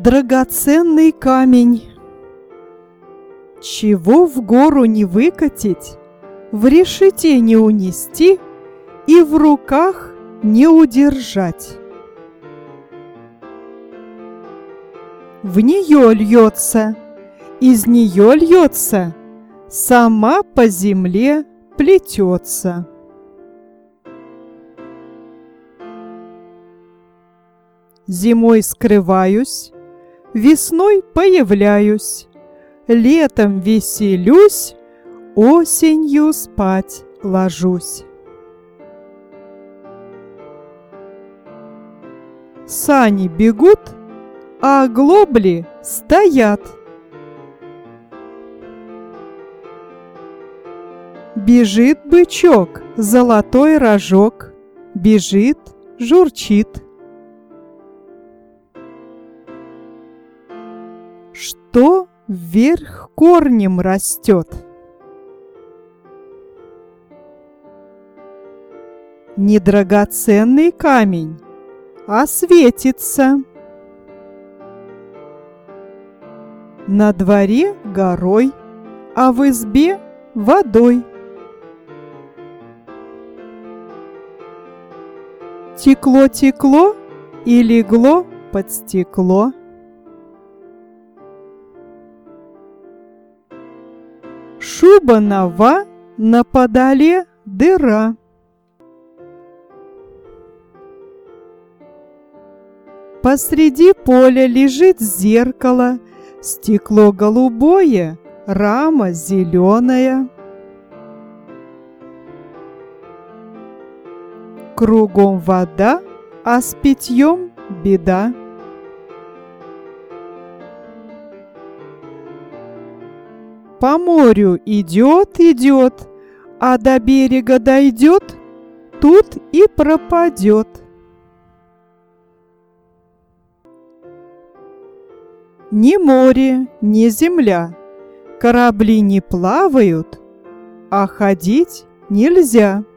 драгоценный камень. Чего в гору не выкатить, в решете не унести и в руках не удержать. В нее льется, из нее льется, сама по земле плетется. Зимой скрываюсь, весной появляюсь, летом веселюсь, осенью спать ложусь. Сани бегут, а оглобли стоят. Бежит бычок, золотой рожок, бежит, журчит. Что вверх корнем растет? Не драгоценный камень, а светится. На дворе горой, а в избе водой. Текло-текло и легло под стекло. Шуба нова, на подоле дыра. Посреди поля лежит зеркало, стекло голубое, рама зеленая. Кругом вода, а с питьем беда. По морю идет, идет, а до берега дойдет, тут и пропадет. Ни море, ни земля, корабли не плавают, а ходить нельзя.